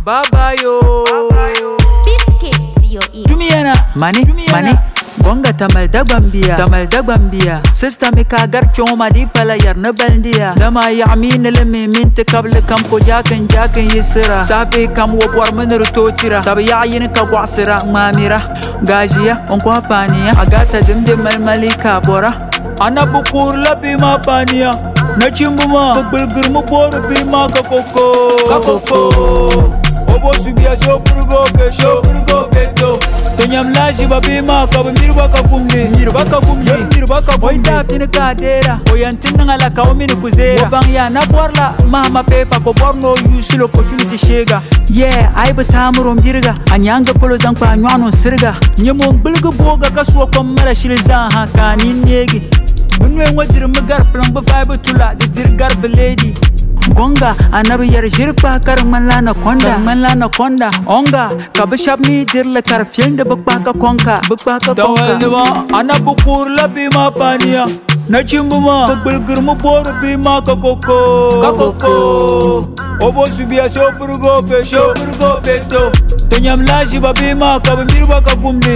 Baba yo. Biscuit to your ear. Dumiana, money. Gonga tamal dagbambia Sister mi kagar choma di pala yar na baldia Lama yamin lemi minti kabli kam ko jakin yisira Sabi kam wo bwar minir totira Tabi yayin ka gwasira mamira Gajiya onko hapaniya Agata dimdi malmali kabora Ana bukur labi ma paniya Na chimbuma Bulgur mu boru bi ma kakoko Obo subiya shopurgo peto Tonyam laji babi ma kabu mirwaka kumli Oinda pini kadera Oyantin ngala kaumini kuzera Wabang ya na borla Mama pepa ko borno yusil opportunity shega Yeah, ai batamu dirga Anyanga polo zankwa nywano sirga Nyemo bilgu boga kaswa kwa mala shilizan haka negi Bunwe ngwadir mgar plang bafaibu tula Didir beledi Gonga anabi yar jirpa kar manlana konda onga kabishab mi dirla kar fiende bukpaka konka tawaldiwa anabu kur labi ma paniya na chimbuma bulgur mu boru bi ma kakoko obo subiya shopurgo peto tonyam laji babi ma kab mirbaka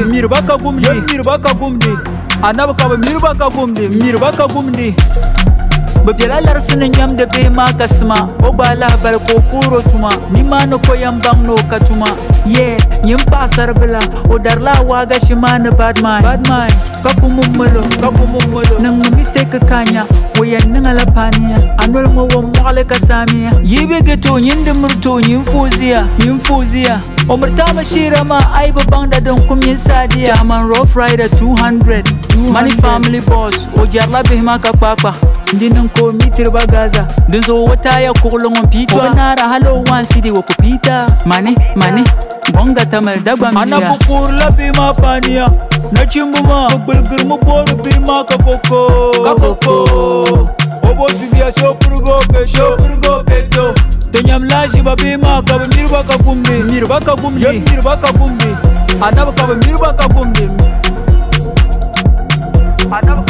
gumdi anabu kab mirbaka gumdi Babiala larsina nyam de be ma kasma Obala bal ko puro tuma Nima no koyam bang no katuma Yeah, nyim pasar bila Odarla waga shimana bad mind Kakumumulo Nang mistake kanya Wayan nang alapania Anol mo wa mwale kasamia Yibe geto nyinde murto nyimfuzia Omertama shirama aiba bangda don kumyin sadia Taman Rough Rider 200 Money family boss Ojarla bihima kakpakpa Ndinang ko mitir bagaza Dunzo wata ya kukulong pito Obanara halo 1 city wako pita Mane Bonga tamal dagbambia Anabukur labi ma paniya Na chimbuma Bulgur mu boru bi ma kakoko Obo subiya shopurgo peto Tonyam laji babi ma kaba mirbaka gumdi Anabu kaba mirbaka gumdi